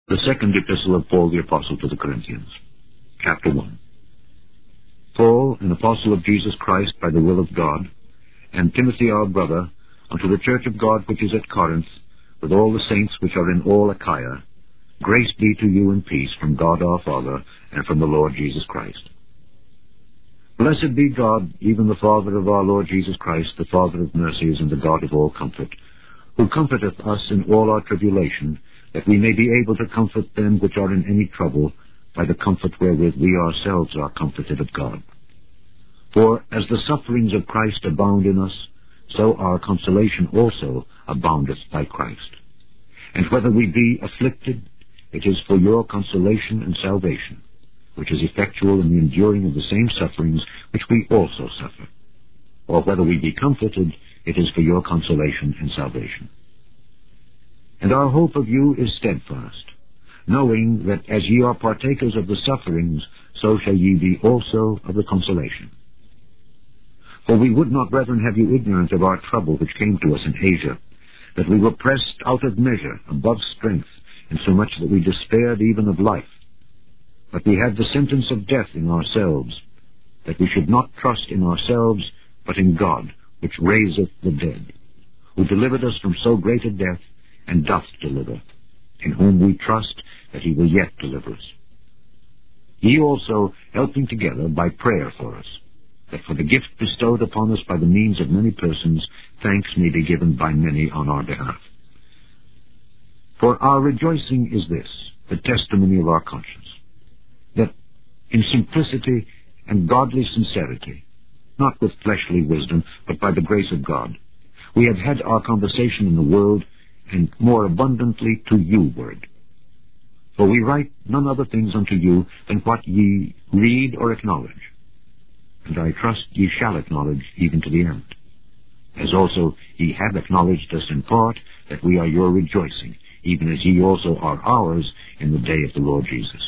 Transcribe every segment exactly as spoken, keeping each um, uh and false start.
The second epistle of Paul the Apostle to the Corinthians, chapter one. Paul, an apostle of Jesus Christ by the will of God, and Timothy our brother, unto the church of God which is at Corinth, with all the saints which are in all Achaia, grace be to you and peace from God our Father, and from the Lord Jesus Christ. Blessed be God, even the Father of our Lord Jesus Christ, the Father of mercies and the God of all comfort, who comforteth us in all our tribulation, that we may be able to comfort them which are in any trouble, by the comfort wherewith we ourselves are comforted of God. For as the sufferings of Christ abound in us, so our consolation also aboundeth by Christ. And whether we be afflicted, it is for your consolation and salvation, which is effectual in the enduring of the same sufferings which we also suffer. Or whether we be comforted, it is for your consolation and salvation. And our hope of you is steadfast, knowing that as ye are partakers of the sufferings, so shall ye be also of the consolation. For we would not, brethren, have you ignorant of our trouble which came to us in Asia, that we were pressed out of measure, above strength, insomuch that we despaired even of life. But we had the sentence of death in ourselves, that we should not trust in ourselves, but in God, which raiseth the dead, who delivered us from so great a death, and doth deliver, in whom we trust that he will yet deliver us. Ye also helping together by prayer for us, that for the gift bestowed upon us by the means of many persons, thanks may be given by many on our behalf. For our rejoicing is this, the testimony of our conscience, that in simplicity and godly sincerity, not with fleshly wisdom, but by the grace of God, we have had our conversation in the world, and more abundantly to you ward. For we write none other things unto you than what ye read or acknowledge. And I trust ye shall acknowledge even to the end. As also ye have acknowledged us in part, that we are your rejoicing, even as ye also are ours in the day of the Lord Jesus.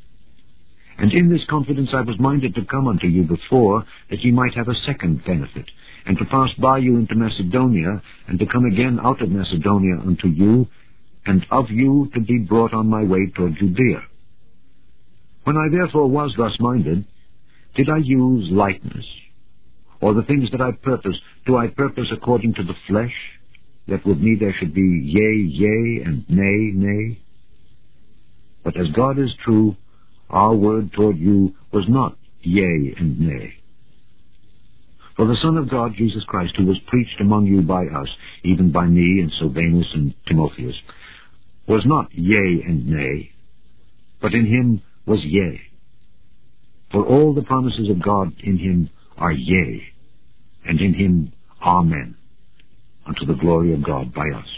And in this confidence I was minded to come unto you before, that ye might have a second benefit, and to pass by you into Macedonia, and to come again out of Macedonia unto you, and of you to be brought on my way toward Judea. When I therefore was thus minded, did I use lightness? Or the things that I purpose, do I purpose according to the flesh, that with me there should be yea, yea, and nay, nay? But as God is true, our word toward you was not yea and nay. For the Son of God, Jesus Christ, who was preached among you by us, even by me and Silvanus and Timotheus, was not yea and nay, but in him was yea. For all the promises of God in him are yea, and in him amen, unto the glory of God by us.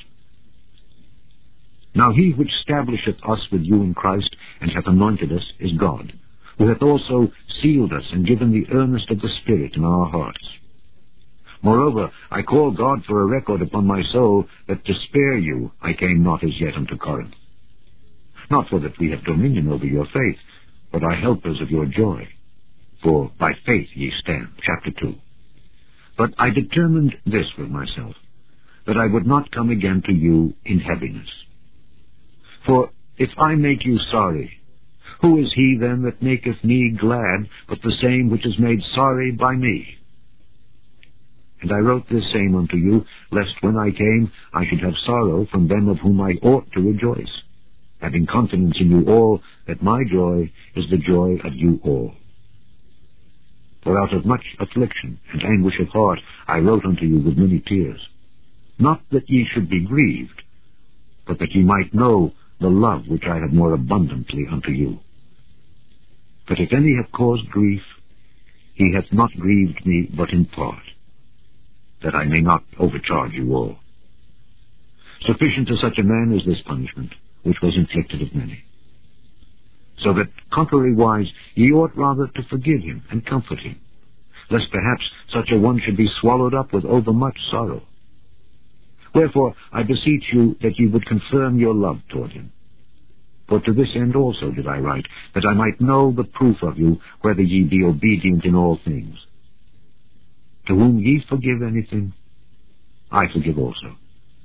Now he which establisheth us with you in Christ, and hath anointed us, is God, who hath also sealed us, and given the earnest of the Spirit in our hearts. Moreover, I call God for a record upon my soul, that to spare you I came not as yet unto Corinth. Not for that we have dominion over your faith, but are helpers of your joy. For by faith ye stand. Chapter two. But I determined this with myself, that I would not come again to you in heaviness. For if I make you sorry, who is he then that maketh me glad, but the same which is made sorry by me? And I wrote this same unto you, lest when I came I should have sorrow from them of whom I ought to rejoice, having confidence in you all, that my joy is the joy of you all. For out of much affliction and anguish of heart I wrote unto you with many tears, not that ye should be grieved, but that ye might know the love which I have more abundantly unto you. But if any have caused grief, he hath not grieved me but in part, that I may not overcharge you all. Sufficient to such a man is this punishment, which was inflicted of many. So that, contrariwise, ye ought rather to forgive him and comfort him, lest perhaps such a one should be swallowed up with overmuch sorrow. Wherefore I beseech you that ye would confirm your love toward him. For to this end also did I write, that I might know the proof of you, whether ye be obedient in all things. To whom ye forgive anything, I forgive also.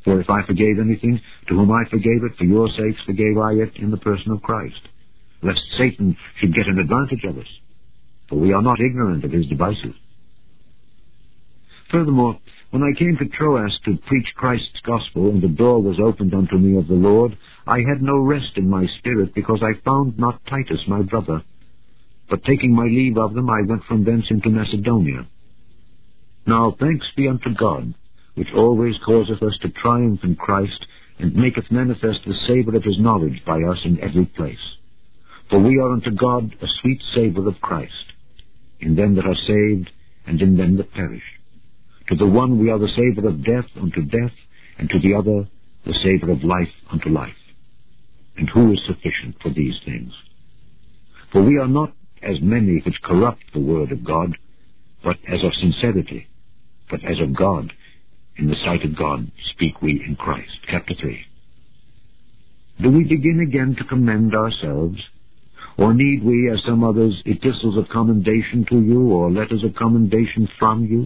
For if I forgave anything, to whom I forgave it, for your sakes forgave I it in the person of Christ, lest Satan should get an advantage of us, for we are not ignorant of his devices. Furthermore, when I came to Troas to preach Christ's gospel, and the door was opened unto me of the Lord, I had no rest in my spirit, because I found not Titus my brother. But taking my leave of them, I went from thence into Macedonia. Now thanks be unto God, which always causeth us to triumph in Christ, and maketh manifest the savour of his knowledge by us in every place. For we are unto God a sweet savour of Christ, in them that are saved, and in them that perish. To the one we are the savour of death unto death, and to the other the savour of life unto life. And who is sufficient for these things? For we are not as many which corrupt the word of God, but as of sincerity, but as of God, in the sight of God speak we in Christ. Chapter three. Do we begin again to commend ourselves? Or need we, as some others, epistles of commendation to you, or letters of commendation from you?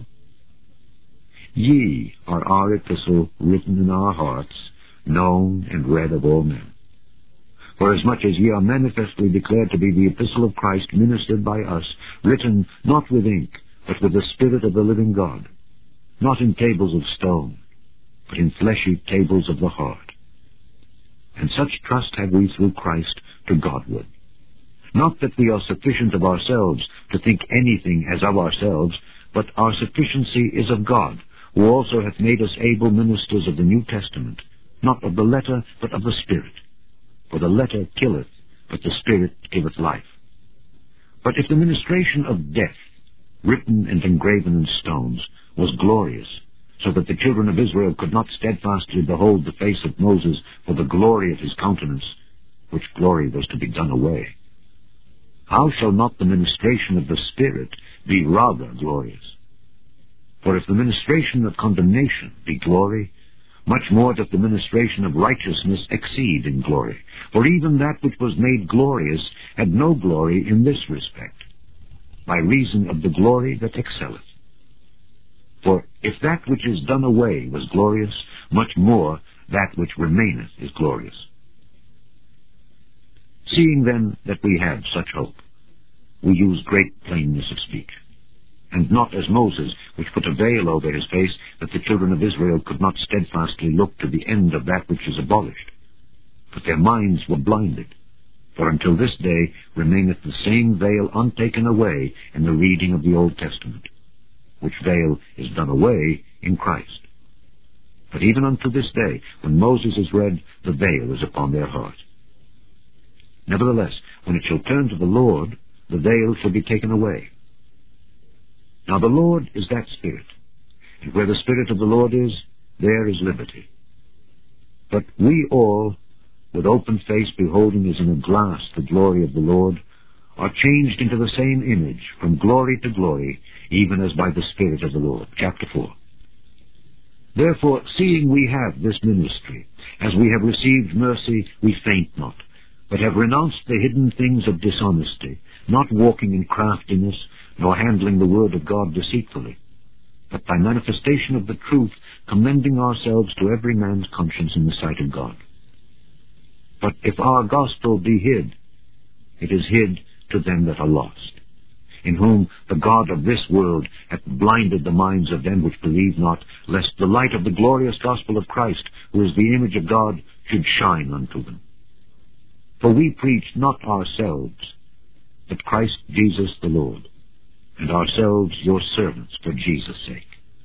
Ye are our epistle, written in our hearts, known and read of all men. For as much as ye are manifestly declared to be the epistle of Christ, ministered by us, written not with ink, but with the Spirit of the living God, not in tables of stone, but in fleshy tables of the heart. And such trust have we through Christ to Godward. Not that we are sufficient of ourselves to think anything as of ourselves, but our sufficiency is of God, who also hath made us able ministers of the New Testament, not of the letter, but of the Spirit. For the letter killeth, but the Spirit giveth life. But if the ministration of death, written and engraven in stones, was glorious, so that the children of Israel could not steadfastly behold the face of Moses for the glory of his countenance, which glory was to be done away, how shall not the ministration of the Spirit be rather glorious? For if the ministration of condemnation be glory, much more doth the ministration of righteousness exceed in glory. For even that which was made glorious had no glory in this respect, by reason of the glory that excelleth. For if that which is done away was glorious, much more that which remaineth is glorious. Seeing then that we have such hope, we use great plainness of speech, and not as Moses, which put a veil over his face, that the children of Israel could not steadfastly look to the end of that which is abolished. But their minds were blinded, for until this day remaineth the same veil untaken away in the reading of the Old Testament, which veil is done away in Christ. But even unto this day, when Moses is read, the veil is upon their heart. Nevertheless, when it shall turn to the Lord, the veil shall be taken away. Now the Lord is that Spirit, and where the Spirit of the Lord is, there is liberty. But we all, with open face beholding as in a glass the glory of the Lord, are changed into the same image, from glory to glory, even as by the Spirit of the Lord. Chapter four. Therefore, seeing we have this ministry, as we have received mercy, we faint not, but have renounced the hidden things of dishonesty, not walking in craftiness, nor handling the word of God deceitfully, but by manifestation of the truth, commending ourselves to every man's conscience in the sight of God. But if our gospel be hid, it is hid to them that are lost, in whom the God of this world hath blinded the minds of them which believe not, lest the light of the glorious gospel of Christ, who is the image of God, should shine unto them. For we preach not ourselves, but Christ Jesus the Lord, and ourselves your servants for Jesus' sake.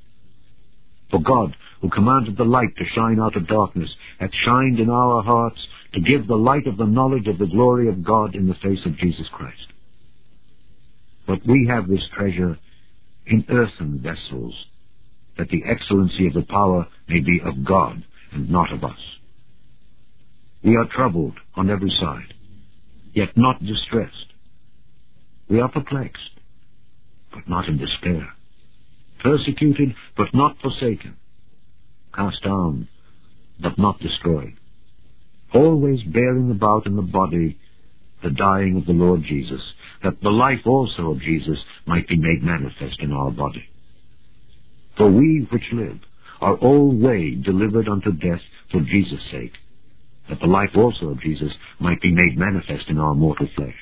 For God, who commanded the light to shine out of darkness, hath shined in our hearts to give the light of the knowledge of the glory of God in the face of Jesus Christ. But we have this treasure in earthen vessels, that the excellency of the power may be of God and not of us. We are troubled on every side, yet not distressed. We are perplexed, but not in despair. Persecuted, but not forsaken. Cast down, but not destroyed. Always bearing about in the body the dying of the Lord Jesus, that the life also of Jesus might be made manifest in our body. For we which live are all way delivered unto death for Jesus' sake, that the life also of Jesus might be made manifest in our mortal flesh.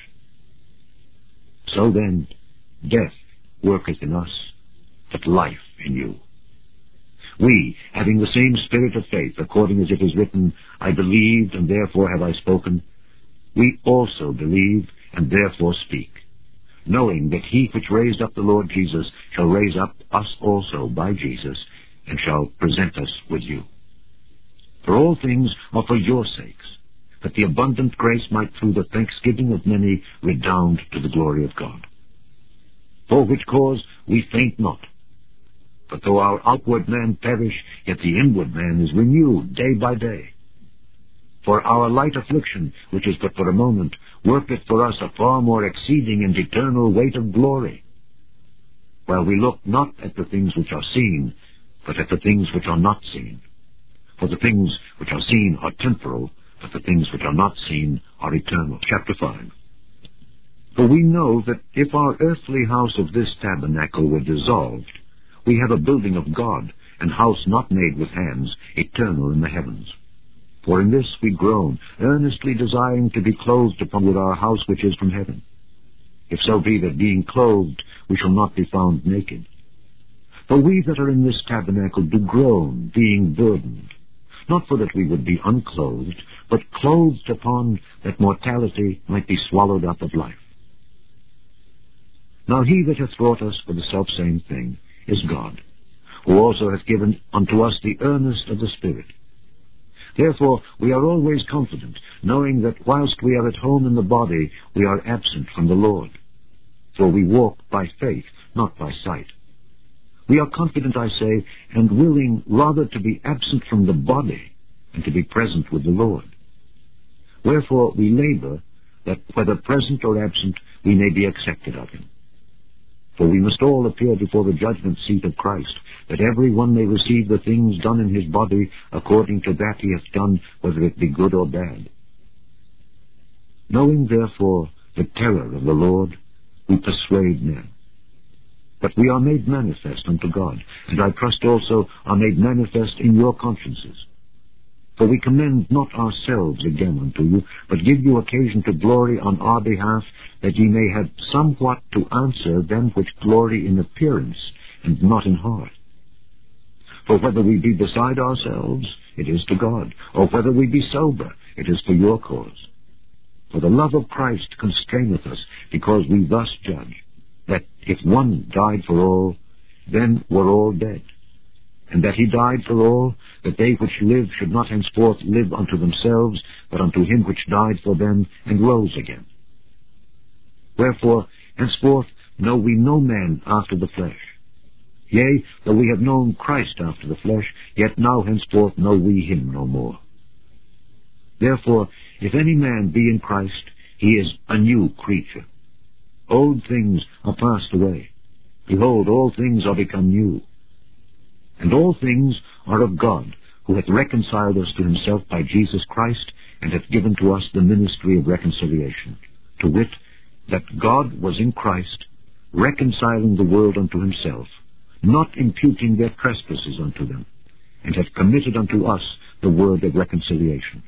So then, death worketh in us, but life in you. We, having the same spirit of faith, according as it is written, I believed, and therefore have I spoken, we also believe, and therefore speak, knowing that he which raised up the Lord Jesus shall raise up us also by Jesus, and shall present us with you. For all things are for your sakes, that the abundant grace might through the thanksgiving of many redound to the glory of God. For which cause we faint not, but though our outward man perish, yet the inward man is renewed day by day. For our light affliction, which is but for a moment, worketh for us a far more exceeding and eternal weight of glory, while we look not at the things which are seen, but at the things which are not seen. For the things which are seen are temporal, but the things which are not seen are eternal. Chapter five. For we know that if our earthly house of this tabernacle were dissolved, we have a building of God, and house not made with hands, eternal in the heavens. For in this we groan, earnestly desiring to be clothed upon with our house which is from heaven. If so be that being clothed, we shall not be found naked. For we that are in this tabernacle do groan, being burdened, not for that we would be unclothed, but clothed upon, that mortality might be swallowed up of life. Now he that hath wrought us for the selfsame thing is God, who also hath given unto us the earnest of the Spirit. Therefore we are always confident, knowing that whilst we are at home in the body, we are absent from the Lord. For we walk by faith, not by sight. We are confident, I say, and willing rather to be absent from the body and to be present with the Lord. Wherefore we labor, that whether present or absent, we may be accepted of him. For we must all appear before the judgment seat of Christ, that every one may receive the things done in his body according to that he hath done, whether it be good or bad. Knowing therefore the terror of the Lord, we persuade men. But we are made manifest unto God, and I trust also are made manifest in your consciences. For we commend not ourselves again unto you, but give you occasion to glory on our behalf, that ye may have somewhat to answer them which glory in appearance, and not in heart. For whether we be beside ourselves, it is to God, or whether we be sober, it is for your cause. For the love of Christ constraineth us, because we thus judge, that if one died for all, then were all dead. And that he died for all, that they which live should not henceforth live unto themselves, but unto him which died for them, and rose again. Wherefore, henceforth know we no man after the flesh. Yea, though we have known Christ after the flesh, yet now henceforth know we him no more. Therefore, if any man be in Christ, he is a new creature. Old things are passed away. Behold, all things are become new. And all things are of God, who hath reconciled us to himself by Jesus Christ, and hath given to us the ministry of reconciliation, to wit, that God was in Christ, reconciling the world unto himself, not imputing their trespasses unto them, and hath committed unto us the word of reconciliation.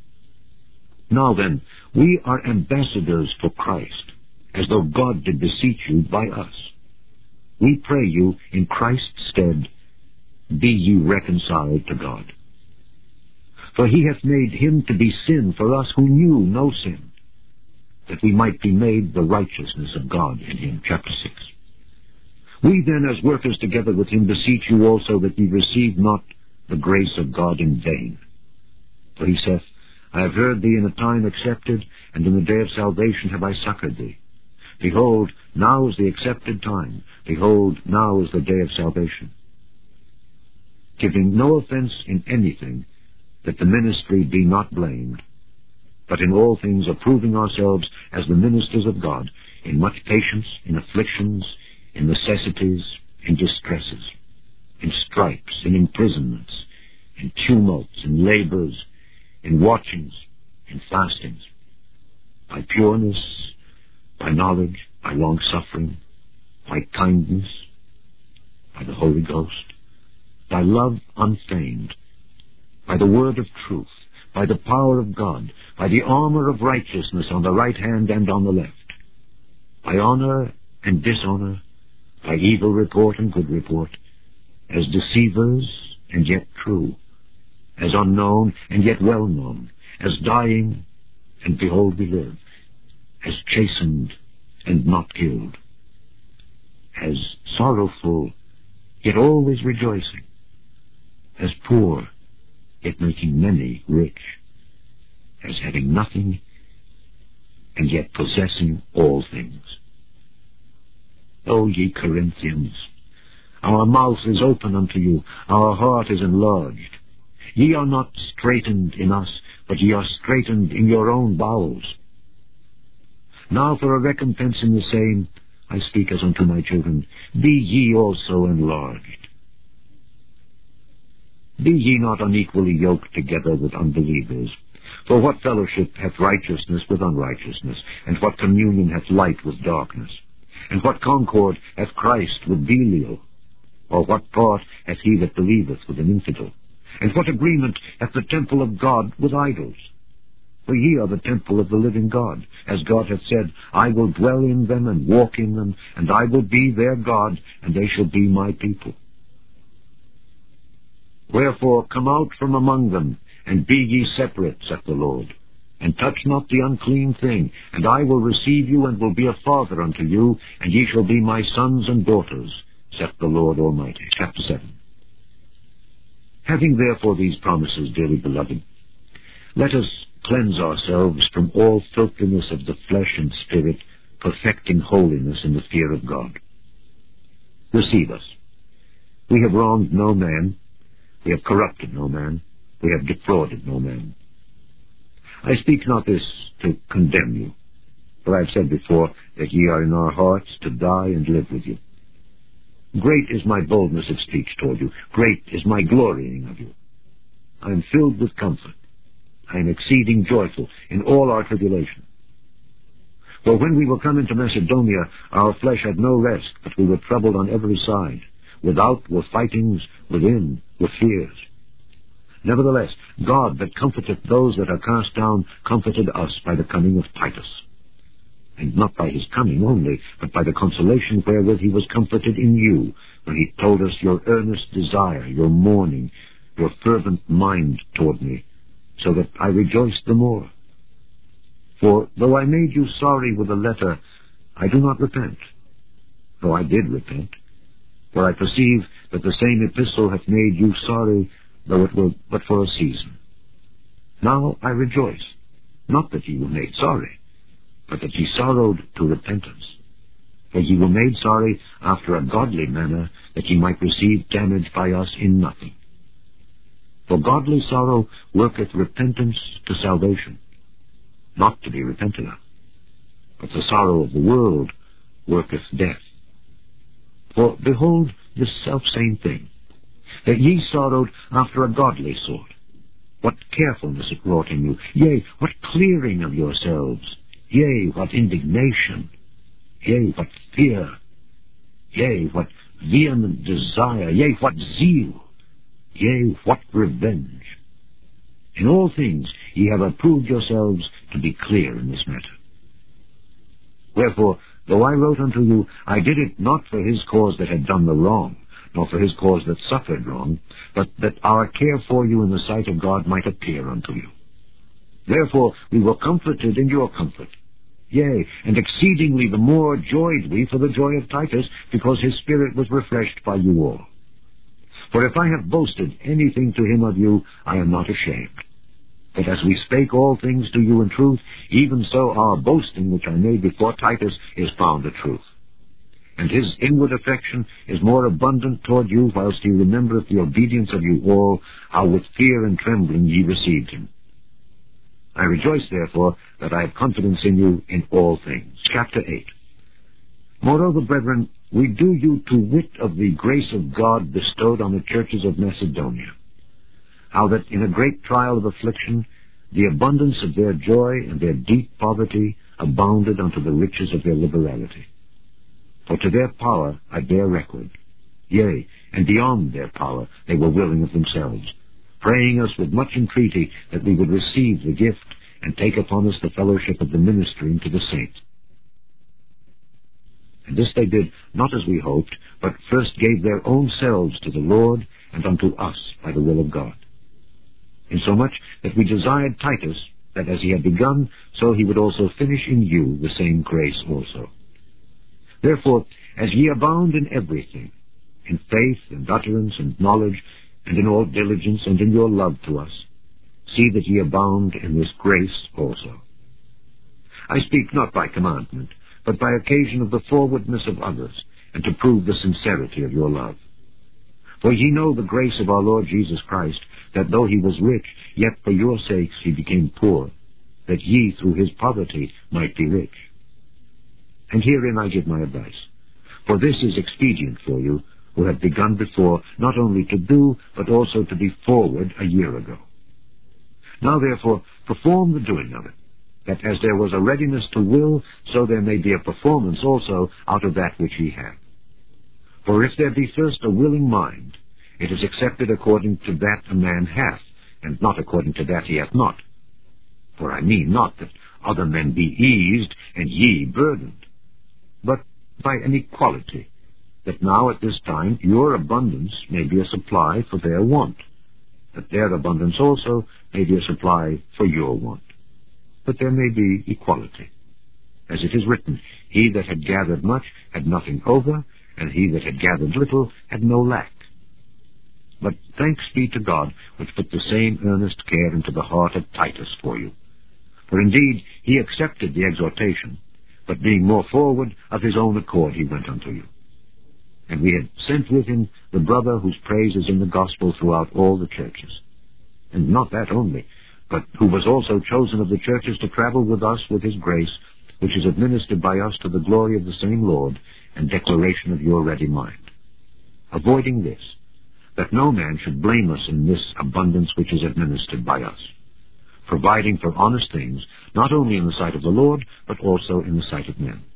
Now then, we are ambassadors for Christ, as though God did beseech you by us. We pray you in Christ's stead, be ye reconciled to God. For he hath made him to be sin for us who knew no sin, that we might be made the righteousness of God in him. Chapter six. We then, as workers together with him, beseech you also that ye receive not the grace of God in vain. For he saith, I have heard thee in a time accepted, and in the day of salvation have I succored thee. Behold, now is the accepted time. Behold, now is the day of salvation. Giving no offense in anything, that the ministry be not blamed, but in all things approving ourselves as the ministers of God, in much patience, in afflictions, in necessities, in distresses, in stripes, in imprisonments, in tumults, in labors, in watchings, in fastings, by pureness, by knowledge, by long-suffering, by kindness, by the Holy Ghost, by love unfeigned, by the word of truth, by the power of God, by the armor of righteousness on the right hand and on the left, by honor and dishonor, by evil report and good report, as deceivers and yet true, as unknown and yet well known, as dying and behold we live, as chastened and not killed, as sorrowful yet always rejoicing, as poor yet making many rich, as having nothing and yet possessing all things. O ye Corinthians, our mouth is open unto you, our heart is enlarged. Ye are not straitened in us, but ye are straitened in your own bowels. Now for a recompense in the same, I speak as unto my children, be ye also enlarged. Be ye not unequally yoked together with unbelievers. For what fellowship hath righteousness with unrighteousness? And what communion hath light with darkness? And what concord hath Christ with Belial? Or what part hath he that believeth with an infidel? And what agreement hath the temple of God with idols? For ye are the temple of the living God, as God hath said, I will dwell in them and walk in them, and I will be their God, and they shall be my people. Wherefore come out from among them, and be ye separate, saith the Lord, and touch not the unclean thing, and I will receive you, and will be a father unto you, and ye shall be my sons and daughters, saith the Lord Almighty. Chapter seven. Having therefore these promises, dearly beloved, let us cleanse ourselves from all filthiness of the flesh and spirit, perfecting holiness in the fear of God. Receive us. We have wronged no man, we have corrupted no man, we have defrauded no man. I speak not this to condemn you, for I have said before that ye are in our hearts to die and live with you. Great is my boldness of speech toward you, great is my glorying of you. I am filled with comfort, I am exceeding joyful in all our tribulation. For when we were come into Macedonia, our flesh had no rest, but we were troubled on every side. Without were fightings, within were fears. Nevertheless, God that comforteth those that are cast down comforted us by the coming of Titus. And not by his coming only, but by the consolation wherewith he was comforted in you, when he told us your earnest desire, your mourning, your fervent mind toward me, so that I rejoiced the more. For though I made you sorry with a letter, I do not repent, though I did repent. For I perceive that the same epistle hath made you sorry, though it were but for a season. Now I rejoice, not that ye were made sorry, but that ye sorrowed to repentance. For ye were made sorry after a godly manner, that ye might receive damage by us in nothing. For godly sorrow worketh repentance to salvation, not to be repented of. But the sorrow of the world worketh death. For behold this selfsame thing, that ye sorrowed after a godly sort. What carefulness it wrought in you, yea, what clearing of yourselves, yea, what indignation, yea, what fear, yea, what vehement desire, yea, what zeal, yea, what revenge. In all things ye have approved yourselves to be clear in this matter. Wherefore, though I wrote unto you, I did it not for his cause that had done the wrong, nor for his cause that suffered wrong, but that our care for you in the sight of God might appear unto you. Therefore we were comforted in your comfort. Yea, and exceedingly the more joyed we for the joy of Titus, because his spirit was refreshed by you all. For if I have boasted anything to him of you, I am not ashamed. But as we spake all things to you in truth, even so our boasting which I made before Titus is found a truth. And his inward affection is more abundant toward you, whilst he remembereth the obedience of you all, how with fear and trembling ye received him. I rejoice therefore that I have confidence in you in all things. Chapter eight. Moreover, brethren, we do you to wit of the grace of God bestowed on the churches of Macedonia, how that in a great trial of affliction the abundance of their joy and their deep poverty abounded unto the riches of their liberality. For to their power I bear record, yea, and beyond their power they were willing of themselves, praying us with much entreaty that we would receive the gift and take upon us the fellowship of the ministering to the saints. And this they did not as we hoped, but first gave their own selves to the Lord and unto us by the will of God. Insomuch that we desired Titus, that as he had begun, so he would also finish in you the same grace also. Therefore, as ye abound in everything, in faith and utterance and knowledge, and in all diligence and in your love to us, see that ye abound in this grace also. I speak not by commandment, but by occasion of the forwardness of others, and to prove the sincerity of your love. For ye know the grace of our Lord Jesus Christ, that though he was rich, yet for your sakes he became poor, that ye through his poverty might be rich. And herein I give my advice. For this is expedient for you, who have begun before, not only to do, but also to be forward a year ago. Now therefore, perform the doing of it, that as there was a readiness to will, so there may be a performance also out of that which ye have. For if there be first a willing mind, it is accepted according to that a man hath, and not according to that he hath not. For I mean not that other men be eased, and ye burdened, but by an equality, that now at this time your abundance may be a supply for their want, that their abundance also may be a supply for your want, that there may be equality. As it is written, he that had gathered much had nothing over, and he that had gathered little had no lack. But thanks be to God, which put the same earnest care into the heart of Titus for you. For indeed he accepted the exhortation, but being more forward, of his own accord he went unto you. And we had sent with him the brother whose praise is in the gospel throughout all the churches. And not that only, but who was also chosen of the churches to travel with us with his grace, which is administered by us to the glory of the same Lord, and declaration of your ready mind. Avoiding this, that no man should blame us in this abundance which is administered by us, providing for honest things, not only in the sight of the Lord, but also in the sight of men.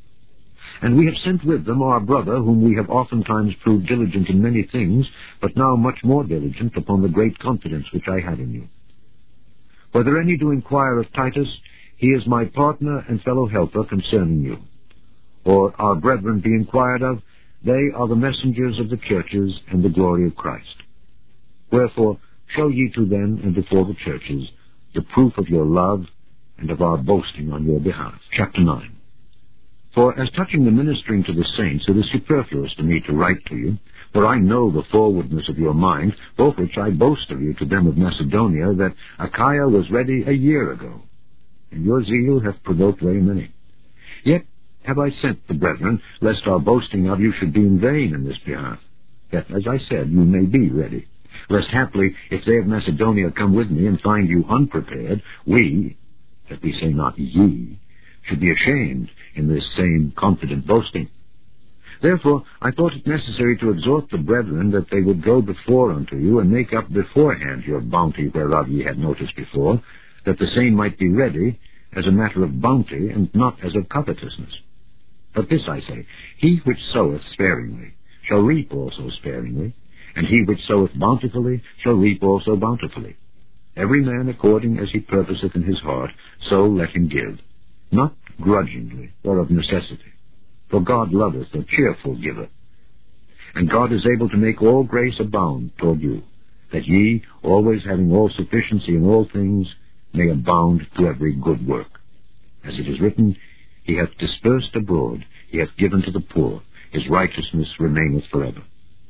And we have sent with them our brother, whom we have oftentimes proved diligent in many things, but now much more diligent upon the great confidence which I have in you. Whether any do inquire of Titus, he is my partner and fellow helper concerning you. Or our brethren be inquired of, they are the messengers of the churches and the glory of Christ. Wherefore, show ye to them and before the churches the proof of your love and of our boasting on your behalf. Chapter nine. For as touching the ministering to the saints, it is superfluous to me to write to you, for I know the forwardness of your mind, both which I boast of you to them of Macedonia, that Achaia was ready a year ago, and your zeal hath provoked very many. Yet have I sent the brethren, lest our boasting of you should be in vain in this behalf, that, as I said, you may be ready. Lest haply, if they of Macedonia come with me and find you unprepared, we, that we say not ye, should be ashamed in this same confident boasting. Therefore I thought it necessary to exhort the brethren that they would go before unto you, and make up beforehand your bounty whereof ye had notice before, that the same might be ready as a matter of bounty, and not as of covetousness. But this I say, he which soweth sparingly shall reap also sparingly, and he which soweth bountifully shall reap also bountifully. Every man according as he purposeth in his heart, so let him give, not grudgingly or of necessity. For God loveth a cheerful giver. And God is able to make all grace abound toward you, that ye, always having all sufficiency in all things, may abound to every good work. As it is written, he hath dispersed abroad, he hath given to the poor, his righteousness remaineth forever.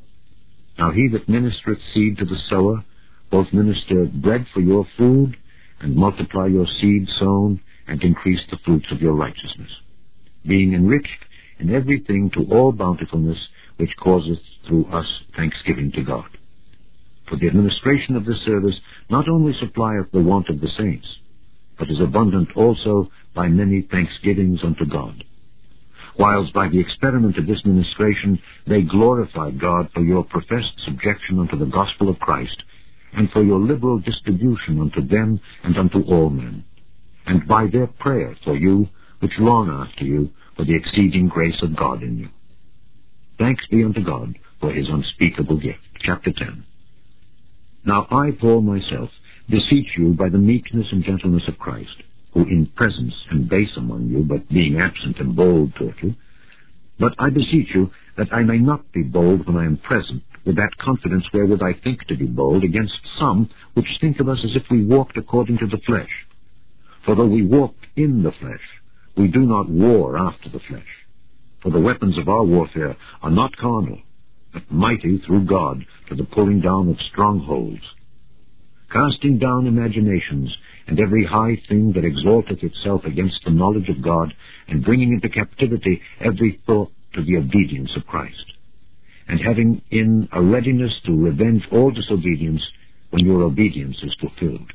Now he that ministereth seed to the sower, both minister bread for your food, and multiply your seed sown, and increase the fruits of your righteousness, being enriched in everything to all bountifulness, which causeth through us thanksgiving to God. For the administration of this service not only supplieth the want of the saints, but is abundant also by many thanksgivings unto God. Whilst by the experiment of this ministration they glorify God for your professed subjection unto the gospel of Christ, and for your liberal distribution unto them and unto all men, and by their prayer for you, which long after you, for the exceeding grace of God in you. Thanks be unto God, for his unspeakable gift. Chapter ten. Now I, Paul, myself, beseech you by the meekness and gentleness of Christ, who in presence am base among you, but being absent am bold toward you. But I beseech you that I may not be bold when I am present, with that confidence wherewith I think to be bold, against some which think of us as if we walked according to the flesh. For though we walked in the flesh, we do not war after the flesh. For the weapons of our warfare are not carnal, but mighty through God to the pulling down of strongholds, casting down imaginations and every high thing that exalteth itself against the knowledge of God, and bringing into captivity every thought to the obedience of Christ, and having in a readiness to revenge all disobedience when your obedience is fulfilled.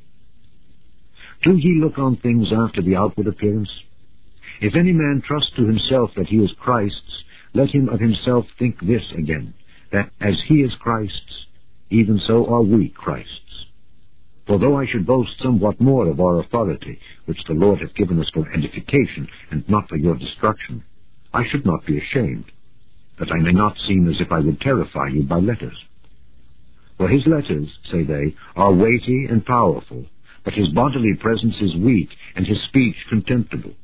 Do ye look on things after the outward appearance? If any man trust to himself that he is Christ's, let him of himself think this again, that as he is Christ's, even so are we Christ's. For though I should boast somewhat more of our authority, which the Lord hath given us for edification, and not for your destruction, I should not be ashamed, that I may not seem as if I would terrify you by letters. For his letters, say they, are weighty and powerful, but his bodily presence is weak, and his speech contemptible.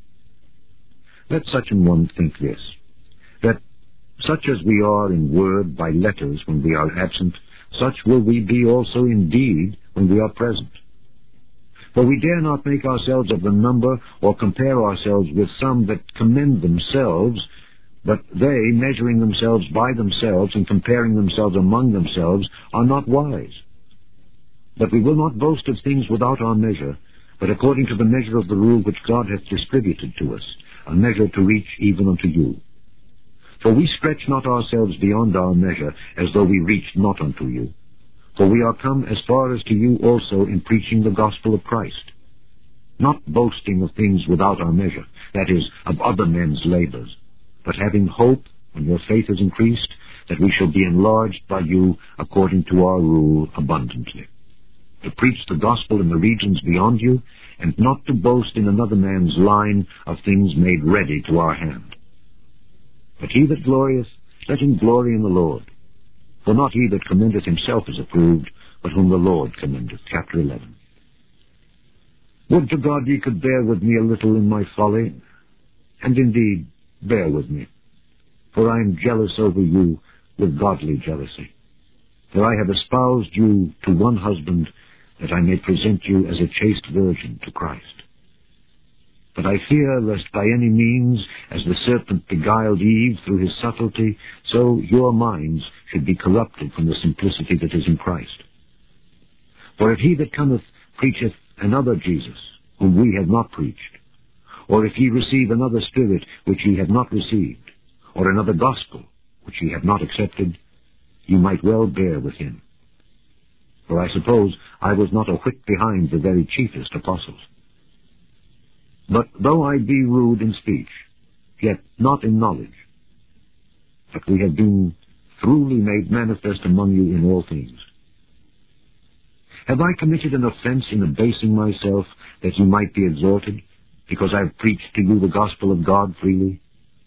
Let such an one think this, that such as we are in word by letters when we are absent, such will we be also in deed when we are present. For we dare not make ourselves of the number, or compare ourselves with some that commend themselves, but they, measuring themselves by themselves and comparing themselves among themselves, are not wise. But we will not boast of things without our measure, but according to the measure of the rule which God hath distributed to us, a measure to reach even unto you. For we stretch not ourselves beyond our measure, as though we reached not unto you. For we are come as far as to you also in preaching the gospel of Christ, not boasting of things without our measure, that is, of other men's labors, but having hope, when your faith is increased, that we shall be enlarged by you according to our rule abundantly, to preach the gospel in the regions beyond you, and not to boast in another man's line of things made ready to our hand. But he that glorieth, let him glory in the Lord. For not he that commendeth himself is approved, but whom the Lord commendeth. Chapter eleven. Would to God ye could bear with me a little in my folly, and indeed bear with me, for I am jealous over you with godly jealousy. For I have espoused you to one husband, that I may present you as a chaste virgin to Christ. But I fear lest by any means, as the serpent beguiled Eve through his subtlety, so your minds should be corrupted from the simplicity that is in Christ. For if he that cometh preacheth another Jesus, whom we have not preached, or if ye receive another Spirit which ye have not received, or another gospel which ye have not accepted, you might well bear with him. For I suppose I was not a whit behind the very chiefest apostles. But though I be rude in speech, yet not in knowledge, but we have been truly made manifest among you in all things. Have I committed an offense in abasing myself, that you might be exalted, because I have preached to you the gospel of God freely?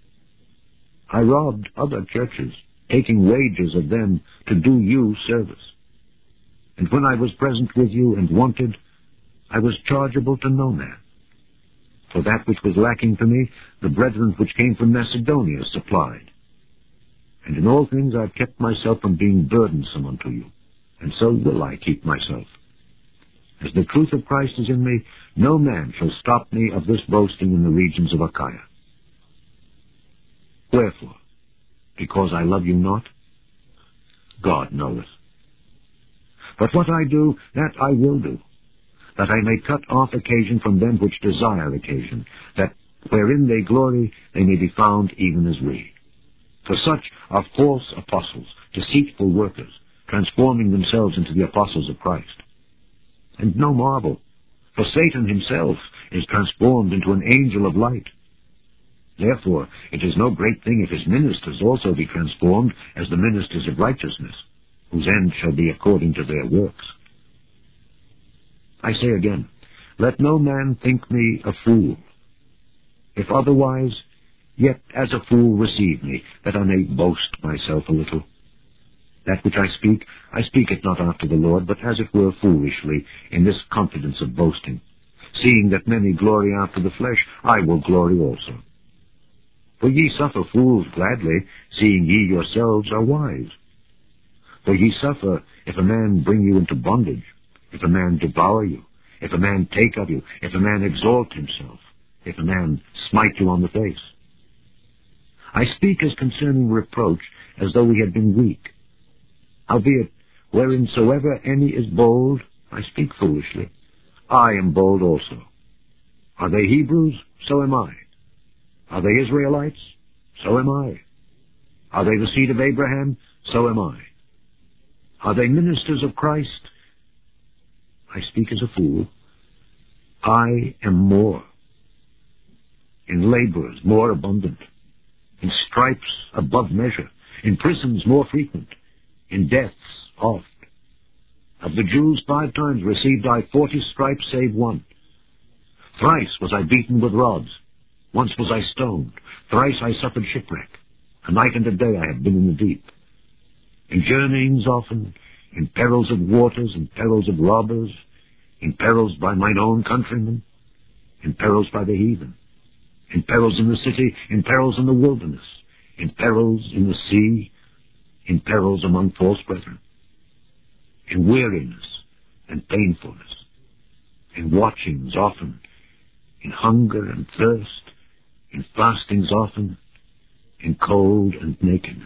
I robbed other churches, taking wages of them to do you service. And when I was present with you and wanted, I was chargeable to no man. For that which was lacking to me, the brethren which came from Macedonia supplied. And in all things I have kept myself from being burdensome unto you, and so will I keep myself. As the truth of Christ is in me, no man shall stop me of this boasting in the regions of Achaia. Wherefore? Because I love you not? God knoweth. But what I do, that I will do, that I may cut off occasion from them which desire occasion, that wherein they glory they may be found even as we. For such are false apostles, deceitful workers, transforming themselves into the apostles of Christ. And no marvel, for Satan himself is transformed into an angel of light. Therefore it is no great thing if his ministers also be transformed as the ministers of righteousness, whose end shall be according to their works. I say again, let no man think me a fool. If otherwise, yet as a fool receive me, that I may boast myself a little. That which I speak, I speak it not after the Lord, but as it were foolishly, in this confidence of boasting. Seeing that many glory after the flesh, I will glory also. For ye suffer fools gladly, seeing ye yourselves are wise. For ye suffer if a man bring you into bondage, if a man devour you, if a man take of you, if a man exalt himself, if a man smite you on the face. I speak as concerning reproach, as though we had been weak. Howbeit, whereinsoever any is bold, I speak foolishly. I am bold also. Are they Hebrews? So am I. Are they Israelites? So am I. Are they the seed of Abraham? So am I. Are they ministers of Christ? I speak as a fool. I am more. In laborers more abundant. In stripes above measure. In prisons more frequent. In deaths oft. Of the Jews five times received I forty stripes save one. Thrice was I beaten with rods. Once was I stoned. Thrice I suffered shipwreck. A night and a day I have been in the deep. In journeyings often, in perils of waters, in perils of robbers, in perils by mine own countrymen, in perils by the heathen, in perils in the city, in perils in the wilderness, in perils in the sea, in perils among false brethren, in weariness and painfulness, in watchings often, in hunger and thirst, in fastings often, in cold and nakedness.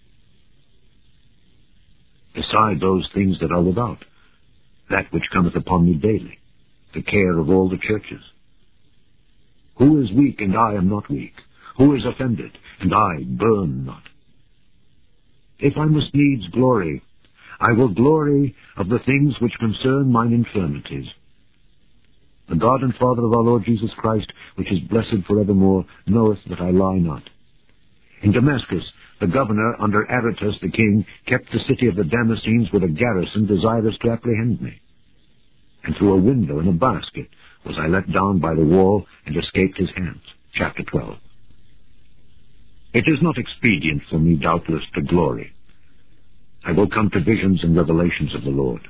Beside those things that are without, that which cometh upon me daily, the care of all the churches. Who is weak, and I am not weak? Who is offended, and I burn not? If I must needs glory, I will glory of the things which concern mine infirmities. The God and Father of our Lord Jesus Christ, which is blessed forevermore, knoweth that I lie not. In Damascus, the governor, under Aretas the king, kept the city of the Damascenes with a garrison desirous to apprehend me. And through a window in a basket was I let down by the wall, and escaped his hands. Chapter twelve. It is not expedient for me, doubtless, to glory. I will come to visions and revelations of the Lord.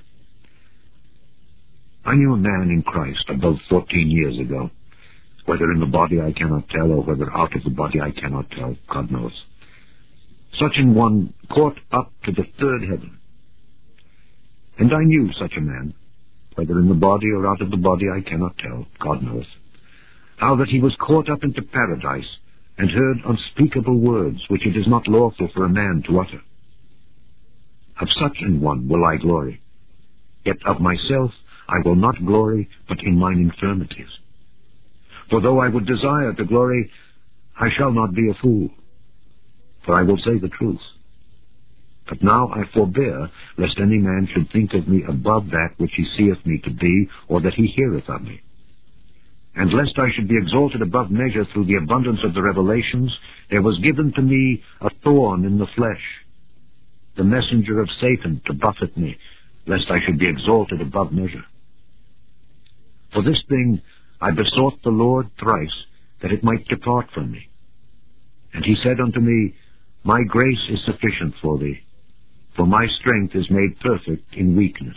I knew a man in Christ above fourteen years ago. Whether in the body I cannot tell, or whether out of the body I cannot tell, God knows. Such an one caught up to the third heaven. And I knew such a man, whether in the body or out of the body I cannot tell, God knows, how that he was caught up into paradise, and heard unspeakable words, which it is not lawful for a man to utter. Of such an one will I glory. Yet of myself I will not glory, but in mine infirmities. For though I would desire to glory, I shall not be a fool, for I will say the truth. But now I forbear, lest any man should think of me above that which he seeth me to be, or that he heareth of me. And lest I should be exalted above measure through the abundance of the revelations, there was given to me a thorn in the flesh, the messenger of Satan to buffet me, lest I should be exalted above measure. For this thing I besought the Lord thrice, that it might depart from me. And he said unto me, My grace is sufficient for thee, for my strength is made perfect in weakness.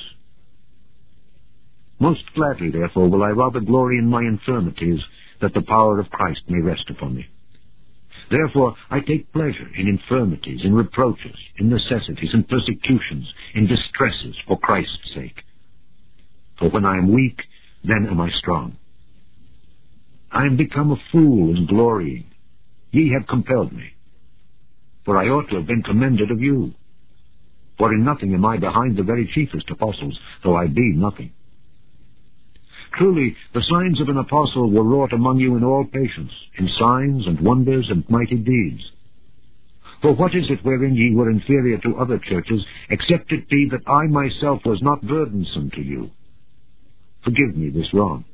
Most gladly, therefore, will I rather glory in my infirmities, that the power of Christ may rest upon me. Therefore I take pleasure in infirmities, in reproaches, in necessities, in persecutions, in distresses, for Christ's sake. For when I am weak, then am I strong. I am become a fool in glorying. Ye have compelled me. For I ought to have been commended of you. For in nothing am I behind the very chiefest apostles, though I be nothing. Truly, the signs of an apostle were wrought among you in all patience, in signs and wonders and mighty deeds. For what is it wherein ye were inferior to other churches, except it be that I myself was not burdensome to you? Forgive me this wrong.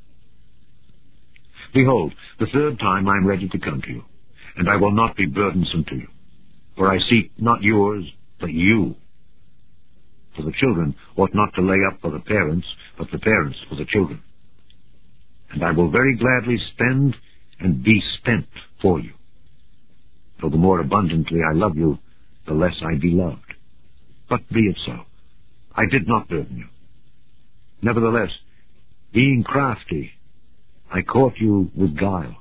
Behold, the third time I am ready to come to you, and I will not be burdensome to you. For I seek not yours, but you. For the children ought not to lay up for the parents, but the parents for the children. And I will very gladly spend and be spent for you. For the more abundantly I love you, the less I be loved. But be it so. I did not burden you. Nevertheless, being crafty, I caught you with guile.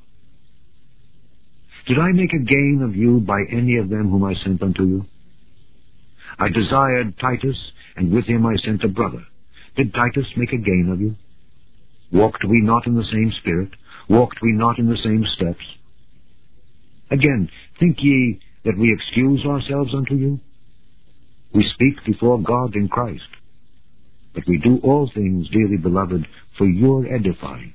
Did I make a gain of you by any of them whom I sent unto you? I desired Titus, and with him I sent a brother. Did Titus make a gain of you? Walked we not in the same spirit? Walked we not in the same steps? Again, think ye that we excuse ourselves unto you? We speak before God in Christ. But we do all things, dearly beloved, for your edifying.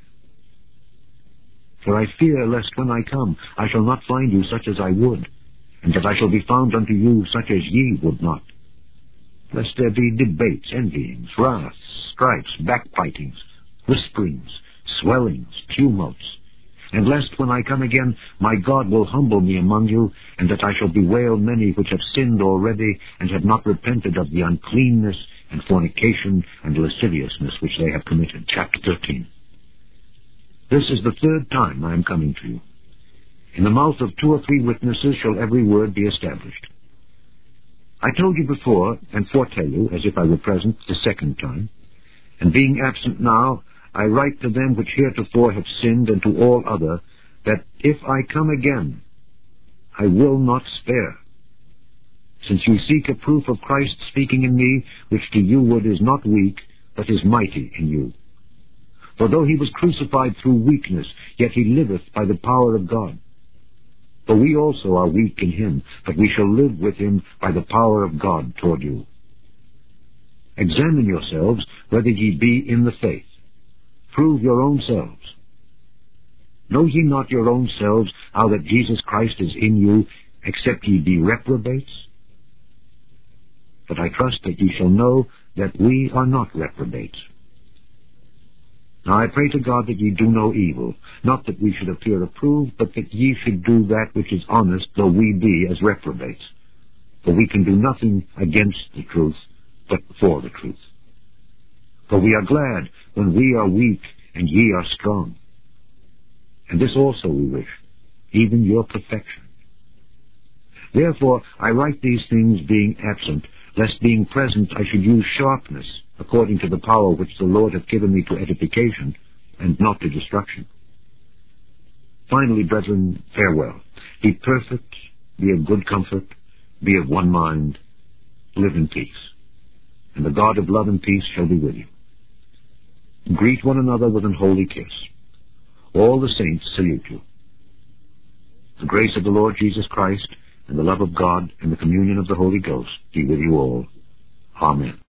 For I fear lest when I come I shall not find you such as I would, and that I shall be found unto you such as ye would not. Lest there be debates, envyings, wraths, strifes, backbitings, whisperings, swellings, tumults, and lest when I come again my God will humble me among you, and that I shall bewail many which have sinned already, and have not repented of the uncleanness and fornication and lasciviousness which they have committed. Chapter thirteen. This is the third time I am coming to you. In the mouth of two or three witnesses shall every word be established. I told you before, and foretell you, as if I were present the second time, and being absent now, I write to them which heretofore have sinned, and to all other, that if I come again, I will not spare. Since you seek a proof of Christ speaking in me, which to you word is not weak, but is mighty in you. For though he was crucified through weakness, yet he liveth by the power of God. For we also are weak in him, but we shall live with him by the power of God toward you. Examine yourselves whether ye be in the faith. Prove your own selves. Know ye not your own selves how that Jesus Christ is in you, except ye be reprobates? But I trust that ye shall know that we are not reprobates. Now I pray to God that ye do no evil, not that we should appear approved, but that ye should do that which is honest, though we be as reprobates. For we can do nothing against the truth, but for the truth. For we are glad when we are weak and ye are strong. And this also we wish, even your perfection. Therefore I write these things being absent, lest being present I should use sharpness, according to the power which the Lord hath given me to edification, and not to destruction. Finally, brethren, farewell. Be perfect, be of good comfort, be of one mind, live in peace. And the God of love and peace shall be with you. Greet one another with an holy kiss. All the saints salute you. The grace of the Lord Jesus Christ, and the love of God, and the communion of the Holy Ghost be with you all. Amen.